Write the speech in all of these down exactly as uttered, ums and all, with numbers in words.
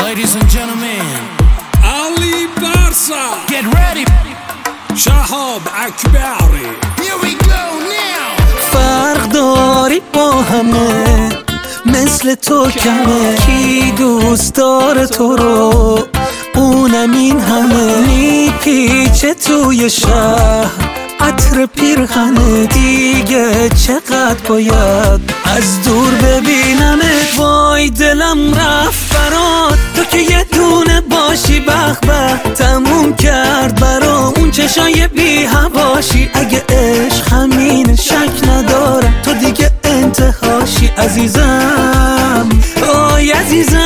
Ladies and gentlemen, Ali Barsa, get ready. شهاب اکبری. Here we go now. فرق داری با همه، مثل تو کمه. کی دوست داره تو رو، اونم این همه. میپیچه توی شهر عطر پیرهنه، دیگه چقدر باید از دور ببینمت. وای دلم رفت برات، تو که یه دونه باشی. بخ بخ تموم کرد برام اون چشای بی هواشی. اگه عشق همین شک ندارم تو دیگه انتهاشی. عزیزم آی عزیزم،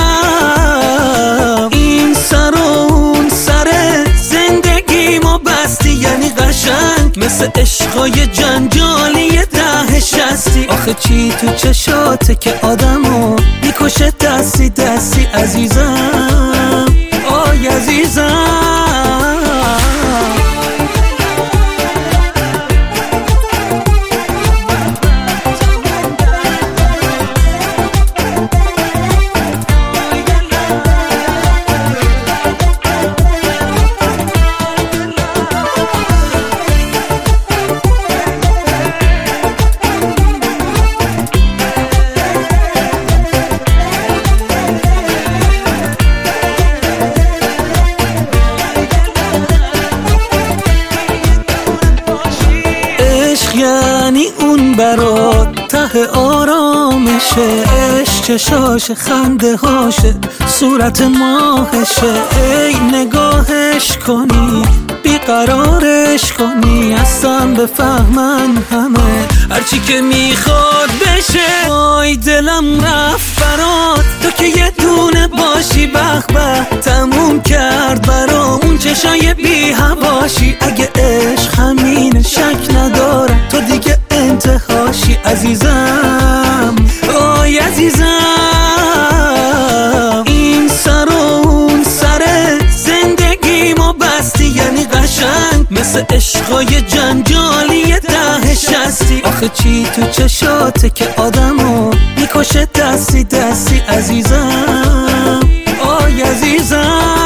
این سر و اون سر زندگی ما بستی. یعنی قشنگ مثل عشقای جنجالی ده شستی. آخه چی تو چشاته که آدمو میکشه دستی دستی. عزیزم آی عزیزم، یعنی اون برات ته آرامشه. عشق چشاش خنده هاشه، صورت ماهشه. ای نگاهش کنی بیقرارش کنی، اصلا بفهمن همه هرچی که میخواد بشه. وای دلم رفت برات، تو که یه دونه باشی. بخ بخ تموم کرد برام اون چشای بی هواشی. اگه عشق همین شک ندارم تو دیگه انتهاشی. عزیزم آی عزیزم، این سر و اون سر زندگی ما بستی. یعنی قشنگ مثل عشقای جنجالی ده شستی. آخه چی تو چشاته که آدمو میکشه دستی دستی. عزیزم آی عزیزم.